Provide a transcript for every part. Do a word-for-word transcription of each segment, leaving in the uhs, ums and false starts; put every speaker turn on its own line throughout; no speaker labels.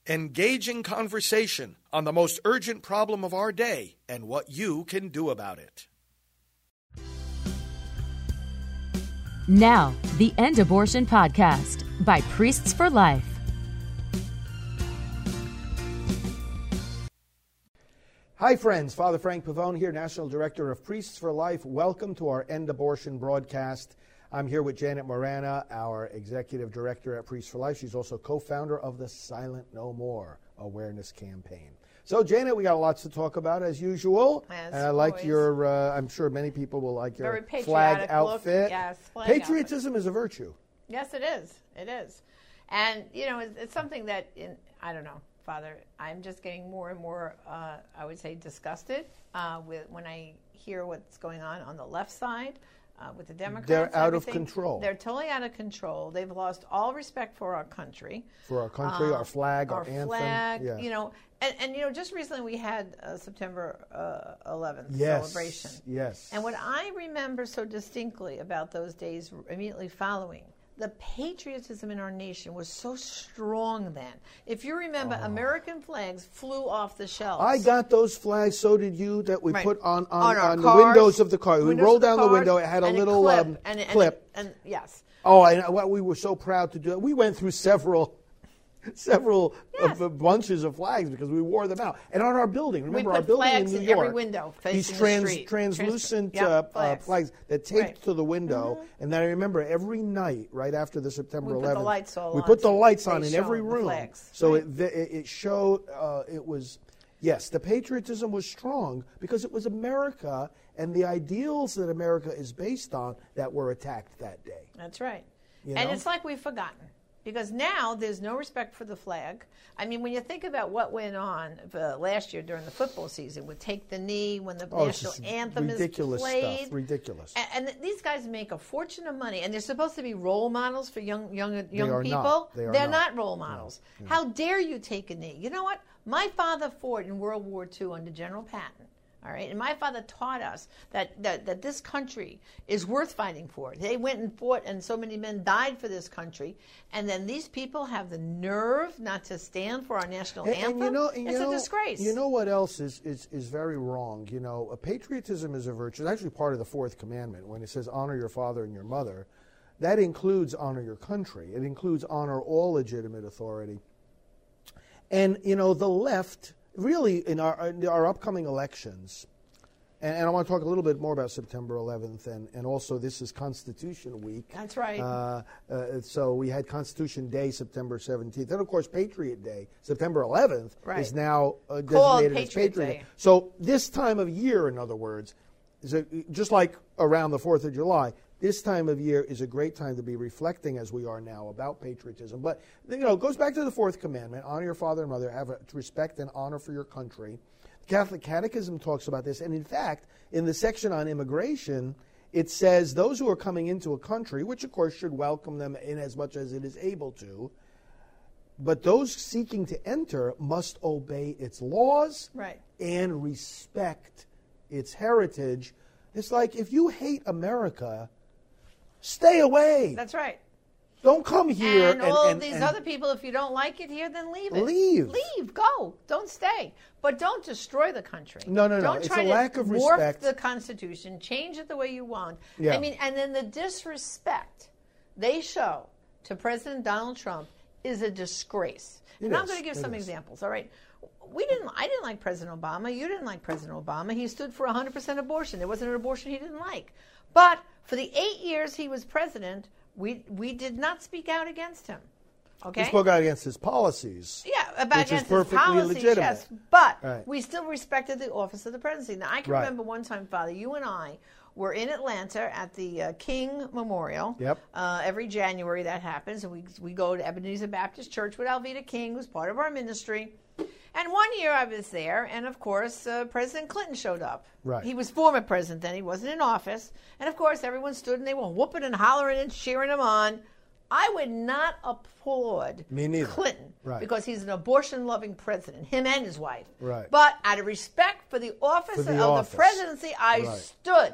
Engaging conversation on the most urgent problem of our day and what you can do about it.
Now, the End Abortion Podcast by Priests for Life.
Hi, friends. Father Frank Pavone here, National Director of Priests for Life. Welcome to our End Abortion broadcast. I'm here with Janet Morana, our Executive Director at Priests for Life. She's also co-founder of the Silent No More awareness campaign. So, Janet, we got lots to talk about, as usual.
As
and I like
always.
your, uh, I'm sure many people will like your
Very
flag
patriotic
outfit.
look. Yes, flag
Patriotism
outfit.
is a virtue.
Yes, it is. It is. And, you know, it's, it's something that, in, I don't know, Father, I'm just getting more and more, uh, I would say, disgusted uh, with when I hear what's going on on the left side. Uh, with the Democrats.
They're out of
everything.
control.
They're totally out of control. They've lost all respect for our country.
For our country,
uh,
our flag, our,
our
anthem.
flag,
yeah.
you know. And, and, you know, just recently we had uh, September uh, eleventh
yes.
celebration.
Yes.
And what I remember so distinctly about those days immediately following, the patriotism in our nation was so strong then. If you remember,
oh.
American flags flew off the shelves.
I got those flags, so did you, that we
right.
put on,
on,
on, on the
cars,
windows of the car. We rolled
the
down
cars,
the window, it had a
and
little
clip,
um,
and, and,
clip.
And, and, yes.
Oh, and well, we were so proud to do it. We went through several several
Yes.
uh, bunches of flags because we wore them out. And on our building, remember
we
our
put
building
flags
in New
in
York,
every window facing
these
the
trans,
street.
translucent
Trans-
uh,
yep, flags.
Uh, flags that taped
Right.
to the window.
Mm-hmm.
And then I remember every night, right after the September
We put the
eleventh,
lights all
we
on
put the
so
lights
they
on in every
shone, the
room.
flags.
So
Right.
it, it, it showed, uh, it was, yes, the patriotism was strong because it was America and the ideals that America is based on that were attacked that day.
That's right.
You
And
know?
it's like we've forgotten. Because now there's no respect for the flag. I mean, when you think about what went on uh, last year during the football season with Take the Knee, when the
Oh,
national
it's
anthem
ridiculous
is played.
stuff. Ridiculous.
And, and these guys make a fortune of money, and they're supposed to be role models for young young young
are
people.
not. They are
they're
not.
not role models. No. How dare you take a knee? You know what? My father fought in World War Two under General Patton. All right, and my father taught us that, that, that this country is worth fighting for. They went and fought, and so many men died for this country. And then these people have the nerve not to stand for our national
and,
anthem.
and you know, and
it's
you know,
a disgrace.
You know what else is, is, is very wrong? You know, a patriotism is a virtue. It's actually part of the fourth commandment when it says honor your father and your mother. That includes honor your country. It includes honor all legitimate authority. And, you know, the left... Really, in our, in our upcoming elections, and, and I want to talk a little bit more about September eleventh, and, and also this is Constitution Week.
That's right.
Uh, uh, so we had Constitution Day, September seventeenth. And, of course, Patriot Day, September eleventh,
right.
is now uh,
Called
designated
Patriot
as Patriot
Day.
Day. So this time of year, in other words, is a, just like around the fourth of July, this time of year is a great time to be reflecting, as we are now, about patriotism. But, you know, it goes back to the fourth commandment, honor your father and mother, have a, respect and honor for your country. The Catholic Catechism talks about this. And, in fact, in the section on immigration, it says those who are coming into a country, which, of course, should welcome them in as much as it is able to, but those seeking to enter must obey its laws
right.
and respect its heritage. It's like if you hate America... Stay away.
That's right.
Don't come here.
And, and all
and,
these
and
other people, if you don't like it here, then leave it.
Leave.
Leave. Go. Don't stay. But don't destroy the country.
No, no, no.
Don't
It's
try
a
to
lack of
morph
respect.
the Constitution, change it the way you want.
Yeah.
I mean, and then the disrespect they show to President Donald Trump is a disgrace.
It
and I'm
is.
going to give
It
some
is.
examples. All right. We didn't. I didn't like President Obama. You didn't like President Obama. He stood for one hundred percent abortion. There wasn't an abortion he didn't like. But for the eight years he was president, we we did not speak out against him. Okay.
He spoke out against his policies.
Yeah, about
which is
against his
perfectly
policies,
legitimate.
yes. But
Right.
we still respected the office of the presidency. Now, I can
Right.
remember one time, Father, you and I were in Atlanta at the uh, King Memorial.
Yep.
Uh, every January that happens, and we we go to Ebenezer Baptist Church with Alveda King, who's part of our ministry. And one year I was there, and of course, uh, President Clinton showed up.
Right.
He was former president then, he wasn't in office. And of course, everyone stood and they were whooping and hollering and cheering him on. I would not applaud
Me neither.
Clinton
Right.
because he's an abortion-loving president, him and his wife.
Right.
But out of respect for the office
For the
of
office.
the presidency, I
Right.
stood.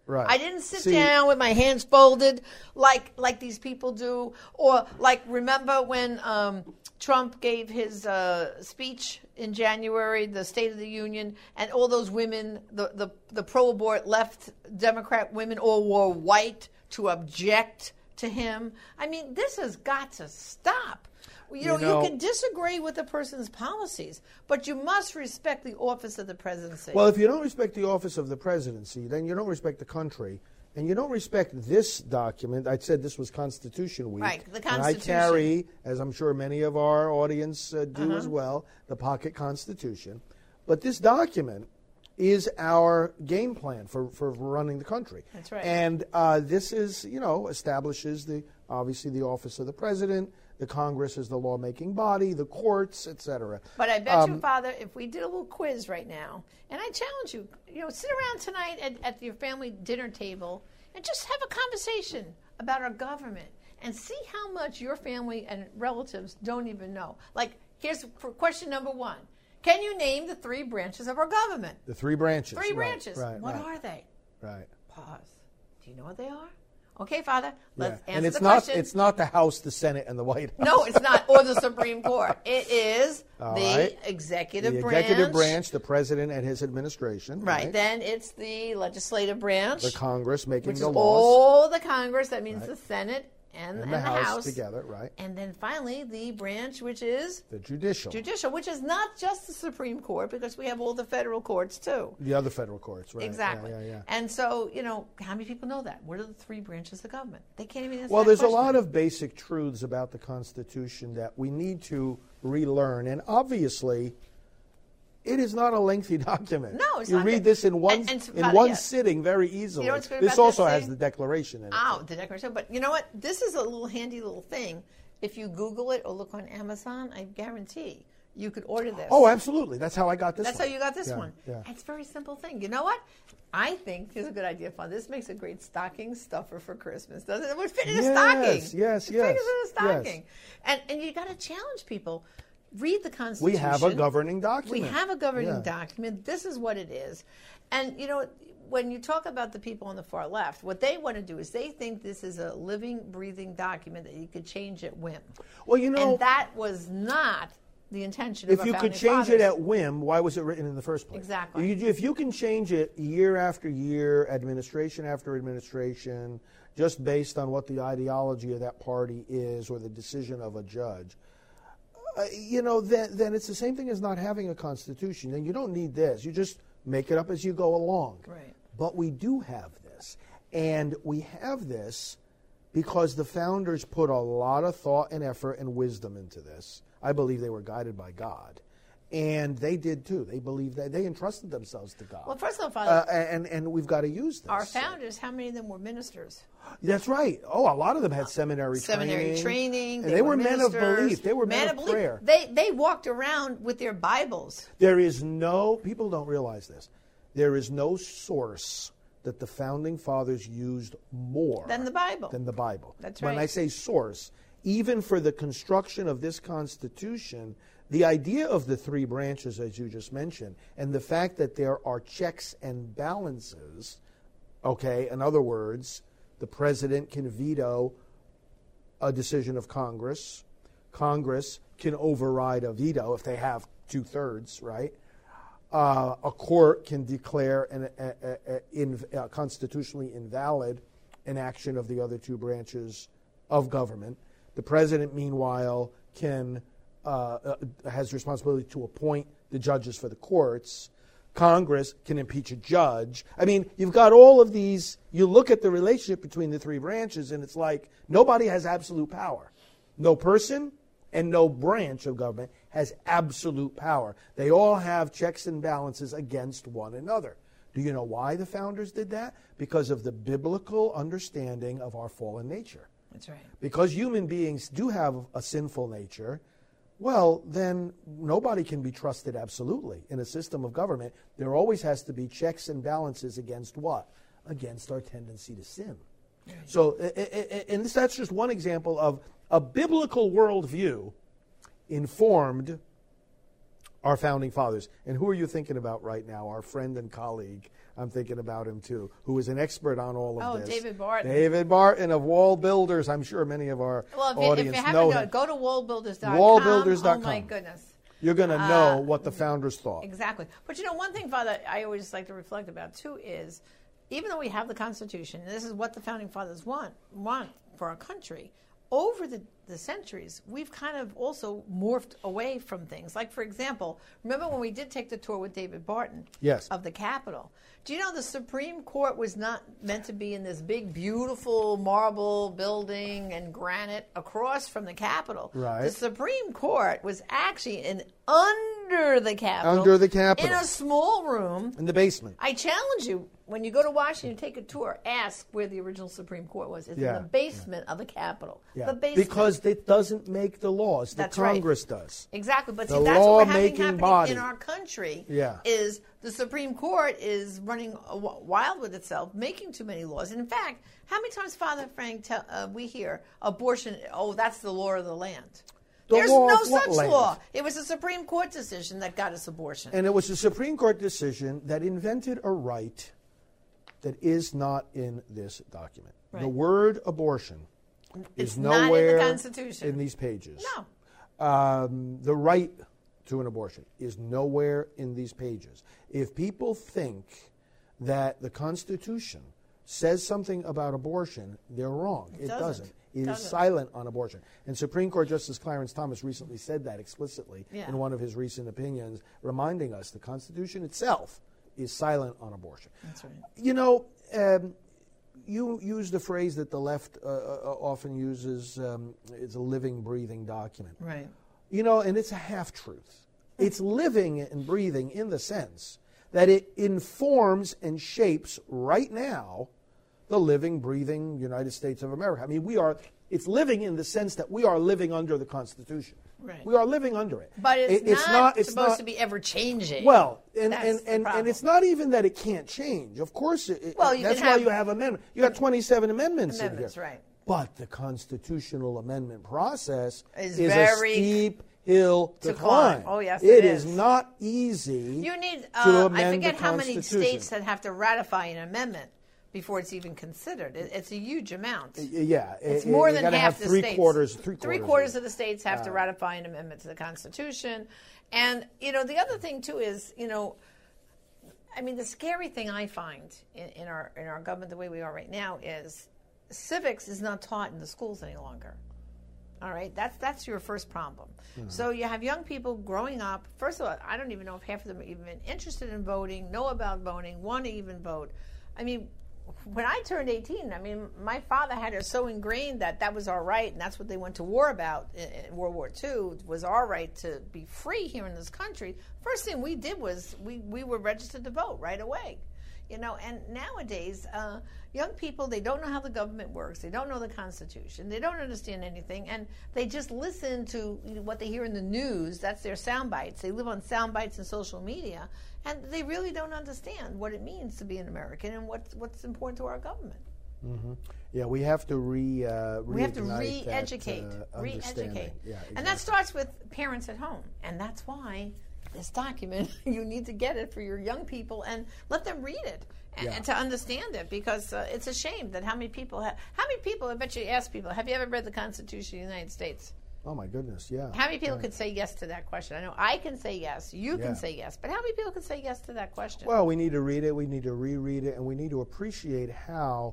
Right.
I didn't sit
See-
down with my hands folded like like these people do, or like remember when um, Trump gave his uh, speech in January, the State of the Union, and all those women, the the, the pro-abort left Democrat women, all wore white to object to him. I mean, this has got to stop. You know,
You know-
you can disagree with the person's policies, but you must respect the office of the presidency.
Well, if you don't respect the office of the presidency, then you don't respect the country, and you don't respect this document. I said this was Constitution Week.
Right, the
And
Constitution.
I carry, as I'm sure many of our audience uh, do
Uh-huh.
as well, the pocket Constitution. But this document is our game plan for, for running the country.
That's right.
And uh, this is, you know, establishes the obviously the office of the president. The Congress is the lawmaking body, the courts, et cetera.
But I bet
Um,
you, Father, if we did a little quiz right now, and I challenge you, you know, sit around tonight at, at your family dinner table and just have a conversation about our government and see how much your family and relatives don't even know. Like, here's for question number one. Can you name the three branches of our government?
The three branches.
Three
right,
branches.
Right,
what
right,
are they?
Right.
Pause. Do you know what they are? Okay, Father, let's
Yeah.
answer
And it's
the
not
question.
it's not the House, the Senate, and the White House.
No, it's not, or the Supreme Court. It is
All
the
right.
executive
the
branch.
executive branch, the president and his administration.
Right. Then it's the legislative branch,
The Congress making
which is
the laws.
all the Congress. That means the Senate and,
And
and
the
the
House
House
together, right.
And then finally the branch, which is
The judicial.
judicial, which is not just the Supreme Court, because we have all the federal courts too.
The other federal courts, right.
Exactly.
Yeah, yeah, yeah.
And so, you know, how many people know that? What are the three branches of government? They can't even answer
Well,
that
there's a
question.
lot of basic truths about the Constitution that we need to relearn. And obviously, it is not a lengthy document.
No, it's
you
not.
read this in one
And- and
in
Father,
one
yes.
sitting very easily.
You know what's good
this
about
also
this
has
thing?
the Declaration in it.
Oh, the Declaration. But you know what? This is a little handy little thing. If you Google it or look on Amazon, I guarantee you could order this.
Oh, absolutely. That's how I got this
That's
one.
how you got this
Yeah,
one.
Yeah.
It's a very simple thing. You know what? I think here's a good idea, Father. This makes a great stocking stuffer for Christmas, doesn't it? It would fit in a
Yes,
stocking.
yes,
it
yes,
fits in a stocking.
yes.
And and you got to challenge people. Read the Constitution.
We have a governing document.
We have a governing
Yeah.
document. This is what it is. And, you know, when you talk about the people on the far left, what they want to do is they think this is a living, breathing document that you could change at whim.
Well, you know,
And that was not the intention of
if
our
you could
founding
change it
fathers.
at whim, why was it written in the first place?
Exactly.
You- if you can change it year after year, administration after administration, just based on what the ideology of that party is or the decision of a judge, uh, you know, then, then it's the same thing as not having a constitution. And you don't need this. You just make it up as you go along.
Right.
But we do have this. And we have this because the founders put a lot of thought and effort and wisdom into this. I believe they were guided by God. And they did too. They believed that they entrusted themselves to God.
Well, first of all, Father,
uh, and, and we've got to use this.
our founders, how many of them were ministers?
That's right. Oh, a lot of them had seminary,
Seminary
training.
training.
And they, were, men of
ministers,
belief. They were men,
men
of,
belief.
prayer.
They they walked around with their Bibles.
There is no, people don't realize this, there is no source that the founding fathers used more
Than the Bible.
Than the Bible.
That's
When
right.
I say source, even for the construction of this Constitution, the idea of the three branches, as you just mentioned, and the fact that there are checks and balances, okay, in other words, the president can veto a decision of Congress. Congress can override a veto if they have two-thirds, right? Uh, a court can declare an a, a, a, in, a constitutionally invalid an action of the other two branches of government. The president, meanwhile, can uh, uh, has responsibility to appoint the judges for the courts. Congress can impeach a judge. I mean, you've got all of these. You look at the relationship between the three branches, and it's like nobody has absolute power. No person and no branch of government has absolute power. They all have checks and balances against one another. Do you know why the founders did that? Because of the biblical understanding of our fallen nature.
That's right.
Because human beings do have a sinful nature, well, then nobody can be trusted absolutely in a system of government. There always has to be checks and balances against what? Against our tendency to sin. Right. So, and this, that's just one example of a biblical worldview informed our founding fathers. And who are you thinking about right now? Our friend and colleague. I'm thinking about him too, who is an expert on all of
oh,
this.
Oh, David Barton.
David Barton of Wall Builders. I'm sure many of our
well, if you,
audience
if you
know
haven't
him.
Go, go to wall builders dot com.
wall builders dot com.
Oh, my goodness.
You're going to
Uh,
know what the founders thought.
Exactly. But you know, one thing, Father, I always like to reflect about too is, even though we have the Constitution, and this is what the founding fathers want want for our country, over the, the centuries, we've kind of also morphed away from things. Like, for example, remember when we did take the tour with David Barton
Yes.
of the Capitol? Do you know the Supreme Court was not meant to be in this big, beautiful marble building and granite across from the Capitol?
Right.
The Supreme Court was actually in under the Capitol.
Under the Capitol.
In a small room.
In the basement.
I challenge you, when you go to Washington, take a tour, ask where the original Supreme Court was. It's
Yeah.
in the basement yeah. of the Capitol.
Yeah.
The basement.
Because it doesn't make the laws. The
That's
Congress
right.
does.
Exactly. But
The
see, that's what we're having
law-making
happening
body.
in our country.
Yeah.
Is the Supreme Court is running wild with itself, making too many laws. And in fact, how many times, Father Frank, tell, uh, we hear abortion, oh, that's the law of the land.
The
There's
law
no
of what
such
land?
law. It was a Supreme Court decision that got us abortion.
And it was a Supreme Court decision that invented a right that is not in this document.
Right.
The word abortion
It's
is
not in the
nowhere
Constitution.
in these pages.
No.
Um, the right to an abortion is nowhere in these pages. If people think that the Constitution says something about abortion, they're wrong. It,
It
doesn't.
doesn't.
It is
Doesn't.
silent on abortion. And Supreme Court Justice Clarence Thomas recently said that explicitly
Yeah.
in one of his recent opinions, reminding us the Constitution itself is silent on abortion.
That's right.
You know, um, you used a phrase that the left uh, uh, often uses, um, it's a living, breathing document.
Right.
You know, and it's a half-truth. It's living and breathing in the sense that it informs and shapes right now the living, breathing United States of America. I mean, we are, it's living in the sense that we are living under the Constitution.
Right.
We are living under it.
But it's,
It- it's
not,
not it's
supposed
not,
to be ever changing.
Well, and,
That's
and,
the
and, and
problem.
it's not even that it can't change. Of course, it,
Well, you
that's
can
why
have-
you have amendments. You got twenty-seven amendments,
Amendments,
in here.
right.
But the constitutional amendment process
Is
is
very
a steep hill to,
to climb.
climb.
Oh, yes,
it
it
is.
is.
not easy
You need,
to
uh,
amend
I forget
the
how many
Constitution.
states that have to ratify an amendment before it's even considered. It, it's a huge amount.
Yeah,
It's
it-
more
you
than
gotta
half
have
the
three
states.
quarters. Three quarters.
Three quarters of the states have to ratify an amendment to the Constitution. And, you know, the other thing, too, is, you know, I mean, the scary thing I find in, in our in our government, the way we are right now, is civics is not taught in the schools any longer. All right, that's that's your first problem. Mm-hmm. So you have young people growing up. First of all, I don't even know if half of them are even interested in voting, know about voting, want to even vote. I mean, when I turned eighteen, I mean, my father had it so ingrained that that was our right, and that's what they went to war about in, in World War Two, was our right to be free here in this country. First thing we did was we, we were registered to vote right away. You know, and nowadays, uh, young people, they don't know how the government works. They don't know the Constitution. They don't understand anything. And they just listen to you know, what they hear in the news. That's their sound bites. They live on sound bites and social media. And they really don't understand what it means to be an American and what's, what's important to our government.
Mm-hmm. Yeah, we have to re uh,
We have to
reignite that,
re-educate.
uh, understanding.
Re-educate.
Yeah, exactly.
And that starts with parents at home. And that's why this document, you need to get it for your young people and let them read it and,
Yeah.
and to understand it, because uh, it's a shame that how many people have, how many people, I bet you ask people, have you ever read the Constitution of the United States?
Oh my goodness, yeah.
How many people
right.
could say yes to that question? I know I can say yes, you
Yeah.
can say yes, but how many people could say yes to that question?
Well, we need to read it, we need to reread it, and we need to appreciate how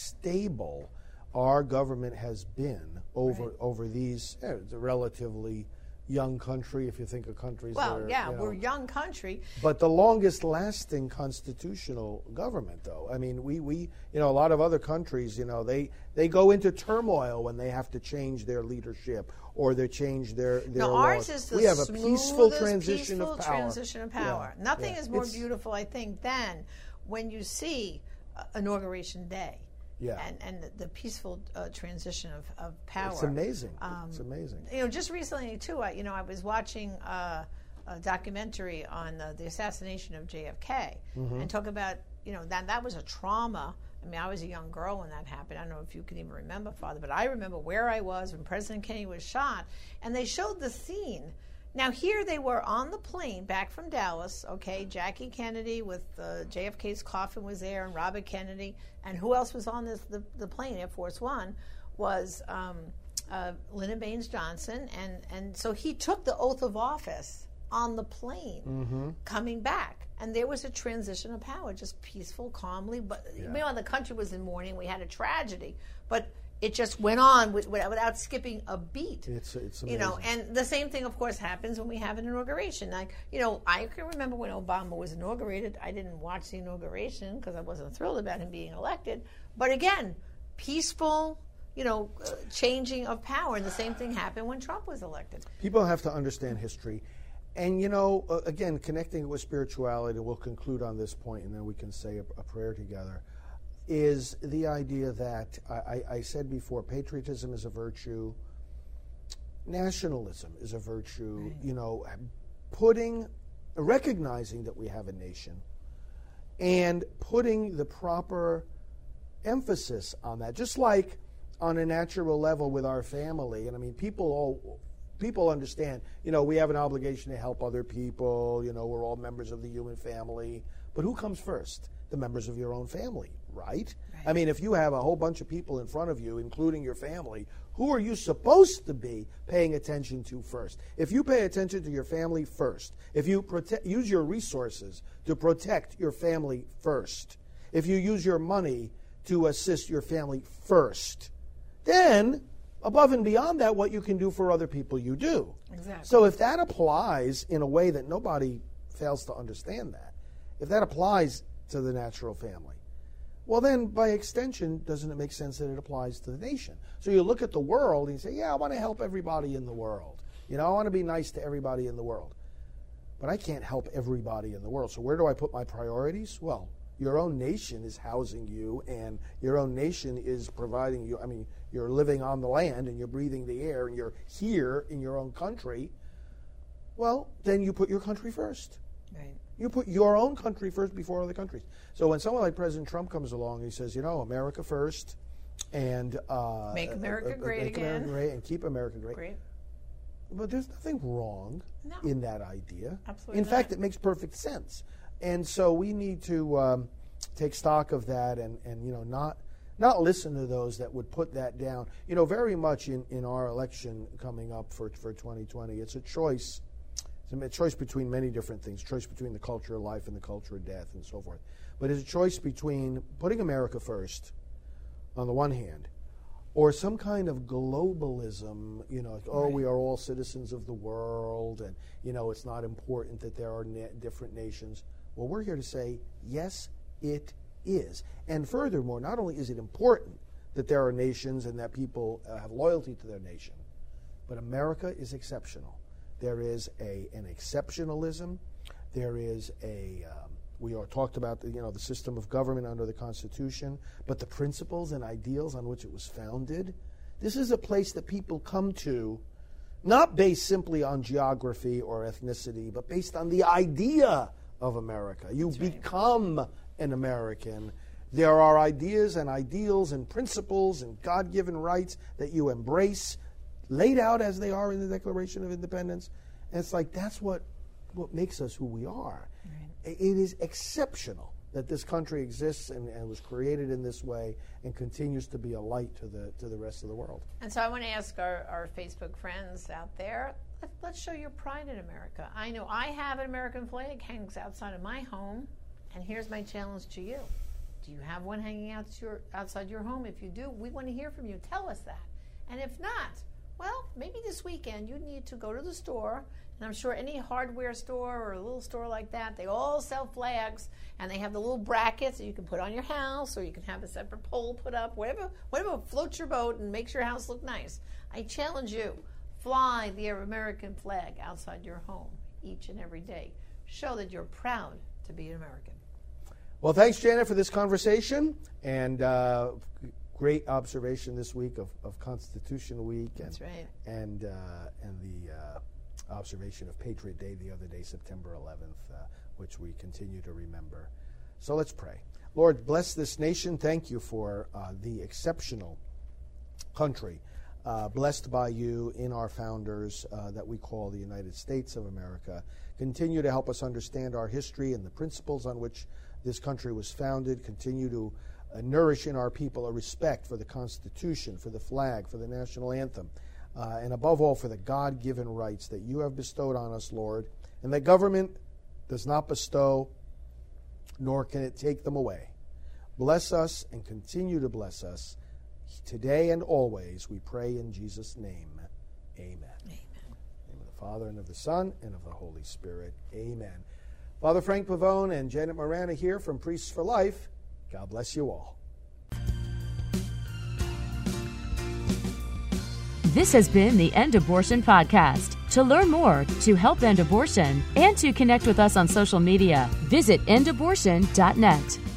stable our government has been over
Right.
over these. eh, It's a relatively young country, if you think of countries.
well,
that are,
yeah,
you know,
we're a young country.
But the longest-lasting constitutional government, though, I mean, we, we, you know, a lot of other countries, you know, they, they go into turmoil when they have to change their leadership or they change their their
No,
laws.
ours is the
we have a peaceful
smoothest,
transition
peaceful
of power.
transition of power.
Yeah,
Nothing
yeah.
is more
It's-
beautiful, I think, than when you see uh, Inauguration Day.
Yeah.
And, and the, the peaceful uh, transition of, of power.
It's amazing.
Um,
it's amazing.
You know, just recently, too, I, you know, I was watching uh, a documentary on uh, the assassination of J F K
Mm-hmm.
and talk about, you know, that that was a trauma. I mean, I was a young girl when that happened. I don't know if you can even remember, Father, but I remember where I was when President Kennedy was shot, and they showed the scene, Now, here they were on the plane back from Dallas, okay? Jackie Kennedy with uh, J F K's coffin was there, and Robert Kennedy. And who else was on this the, the plane, Air Force One, was um, uh, Lyndon Baines Johnson. And, and so he took the oath of office on the plane mm-hmm. coming back. And there was a transition of power, just peaceful, calmly. But yeah. you know, the country was in mourning. We had a tragedy. But it just went on with, without skipping a beat.
It's, it's amazing.
You know, and the same thing, of course, happens when we have an inauguration. Like, you know, I can remember when Obama was inaugurated. I didn't watch the inauguration because I wasn't thrilled about him being elected. But again, peaceful, you know, uh, changing of power. And the same thing happened when Trump was elected.
People have to understand history. And, you know, uh, again, connecting it with spirituality, and we'll conclude on this point, and then we can say a, a prayer together, is the idea that, I, I said before, patriotism is a virtue, nationalism is a virtue, right. you know, putting, recognizing that we have a nation, and putting the proper emphasis on that, just like on a natural level with our family. And I mean, people all... People understand, you know, we have an obligation to help other people, you know, we're all members of the human family. But who comes first? The members of your own family, right? right? I mean, if you have a whole bunch of people in front of you, including your family, who are you supposed to be paying attention to first? If you pay attention to your family first, if you prote- use your resources to protect your family first, if you use your money to assist your family first, then above and beyond that, what you can do for other people, you do.
Exactly.
So if that applies in a way that nobody fails to understand that, if that applies to the natural family, well then, by extension, doesn't it make sense that it applies to the nation? So you look at the world and you say, yeah, I want to help everybody in the world. You know, I want to be nice to everybody in the world. But I can't help everybody in the world. So where do I put my priorities? Well, your own nation is housing you, and your own nation is providing you. I mean, you're living on the land, and you're breathing the air, and you're here in your own country. Well, then you put your country first.
Right.
You put your own country first before other countries. So when someone like President Trump comes along, he says, you know, America first, and uh,
make America
uh,
great
make
again,
America great, and keep America great.
Great.
But there's nothing wrong
no.
in that idea.
Absolutely
in
not.
fact, it makes perfect sense. And so we need to um, take stock of that, and, and you know, not not listen to those that would put that down. You know, very much in, in our election coming up for for twenty twenty, it's a choice. It's a choice between many different things. Choice between the culture of life and the culture of death, and so forth. But it's a choice between putting America first, on the one hand, or some kind of globalism, you know, like, oh,
right.
we are all citizens of the world, and, you know, it's not important that there are na- different nations. Well, we're here to say, yes, it is. And furthermore, not only is it important that there are nations and that people uh, have loyalty to their nation, but America is exceptional. There is a an exceptionalism. There is a... Um, We are talked about the, you know, the system of government under the Constitution, but the principles and ideals on which it was founded. This is a place that people come to, not based simply on geography or ethnicity, but based on the idea of America. You
That's right.
become an American. There are ideas and ideals and principles and God-given rights that you embrace, laid out as they are in the Declaration of Independence. And it's like that's what what makes us who we are. Right. It is exceptional that this country exists and, and was created in this way and continues to be a light to the to the rest of the world.
And so I want to ask our, our Facebook friends out there, let, let's show your pride in America. I know I have an American flag hangs outside of my home, and here's my challenge to you. Do you have one hanging out your, outside your home? If you do, we want to hear from you. Tell us that. And if not, well, maybe this weekend you need to go to the store, and I'm sure any hardware store or a little store like that, they all sell flags, and they have the little brackets that you can put on your house, or you can have a separate pole put up, whatever, whatever floats your boat and makes your house look nice. I challenge you, fly the American flag outside your home each and every day. Show that you're proud to be an American.
Well, thanks, Janet, for this conversation, and uh, great observation this week of, of Constitution Week. And,
That's right.
And, uh, and the uh, observation of Patriot Day the other day, September eleventh, uh, which we continue to remember. So let's pray. Lord, bless this nation. Thank you for uh, the exceptional country uh, blessed by you in our founders uh, that we call the United States of America. Continue to help us understand our history and the principles on which this country was founded. Continue to uh, nourish in our people a respect for the Constitution, for the flag, for the national anthem, uh, and above all for the God-given rights that you have bestowed on us, Lord, and that government does not bestow, nor can it take them away. Bless us and continue to bless us today and always, we pray in Jesus' name. Amen.
Amen.
In the name of the Father, and of the Son, and of the Holy Spirit. Amen. Father Frank Pavone and Janet Morana here from Priests for Life. God bless you all.
This has been the End Abortion Podcast. To learn more, to help end abortion, and to connect with us on social media, visit end abortion dot net.